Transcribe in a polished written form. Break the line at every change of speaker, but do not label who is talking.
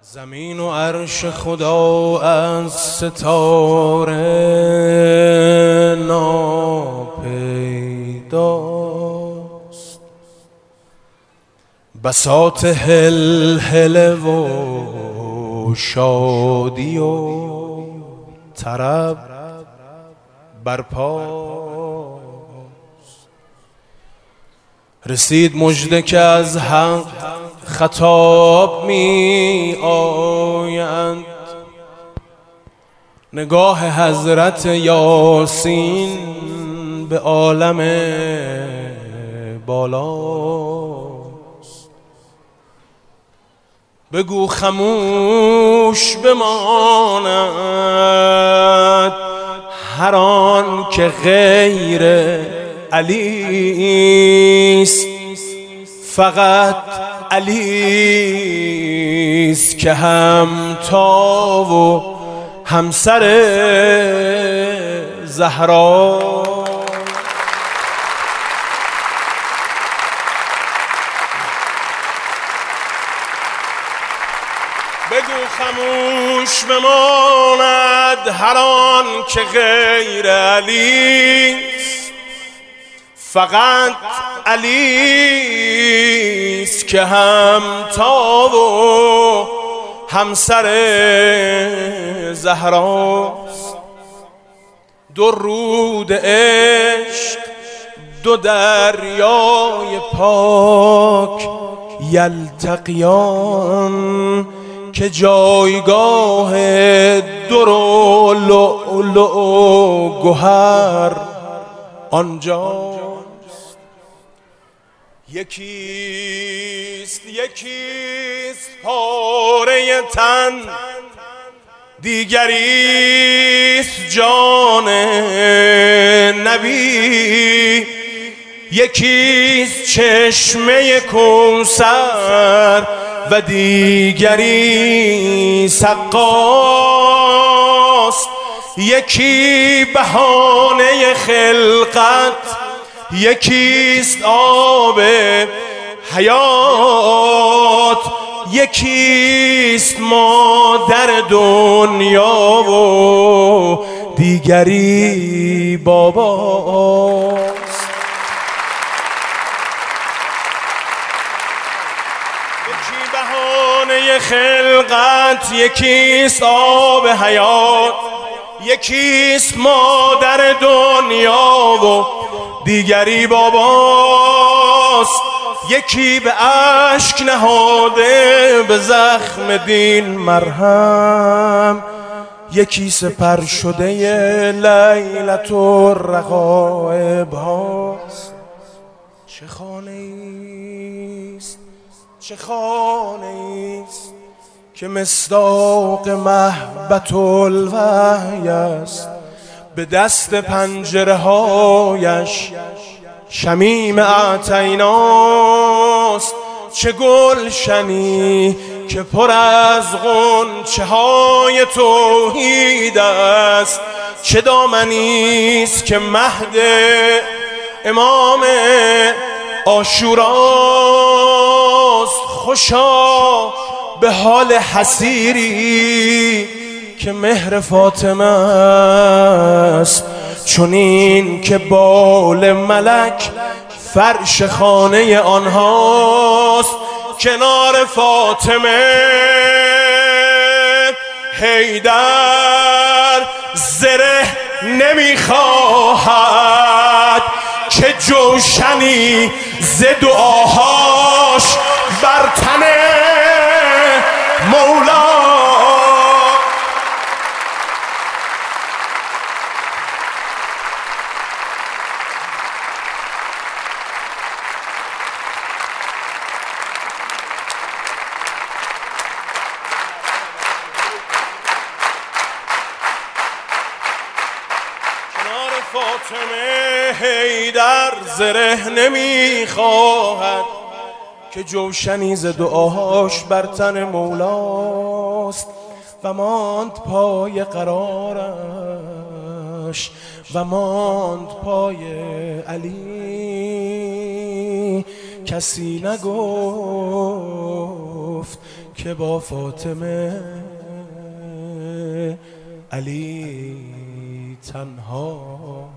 زمین و عرش خدا از ستاره ناپیداست، بساط هلهله و شادی و طرب برپاست. رسید مژده که از حق خطاب می آیند، نگاه حضرت یاسین به عالم بالاست. بگو خموش بماند هر آن که غیر علیست، فقط علیست که همتا و همسر زهرا. بگو خموش بماند هر آن که غیر علیست، فقط علیست که همتا و همسر زهراست. دو رود عشق دو دریای پاک یلتقیان، که جایگاه در و لؤلؤ و گوهر آنجاست. یکیست پاره تن، دیگریست جان نبی. یکیست چشمه کوثر و دیگری سقاست. یکی بهانه خلقت، یکیست آب حیات. یکیست مادر دنیا و دیگری باباست. یکی بهانه خلقت، یکیست آب حیات. یکیست مادر دنیا و دیگری باباست. یکی به اشک نهاده به زخم دین مرهم، یکی سپر شده لیلت الرغائب هاست. چه خانه ایست، چه خانه ایست که مصداق مهبت الوحی است. به دست پنجره هایش شمیم اعطیناست. چه گلشنی که پر از غنچه های توحید است. چه دامنیست که مهد امام عاشوراست. خوشا به حال حسیری که مهر فاطمه است، چونین که بال ملک فرش خانه آنهاست. کنار فاطمه حیدر زره نمیخواهد، که جوشنی ز دعاهاش بر تن مولا. فاطمه حیدر زره نمیخواهد، که جوشنی ز دعاهاش بر تن مولاست. و ماند پای قرارش و ماند پای علی. کسی نگفت که با فاطمه علی تنها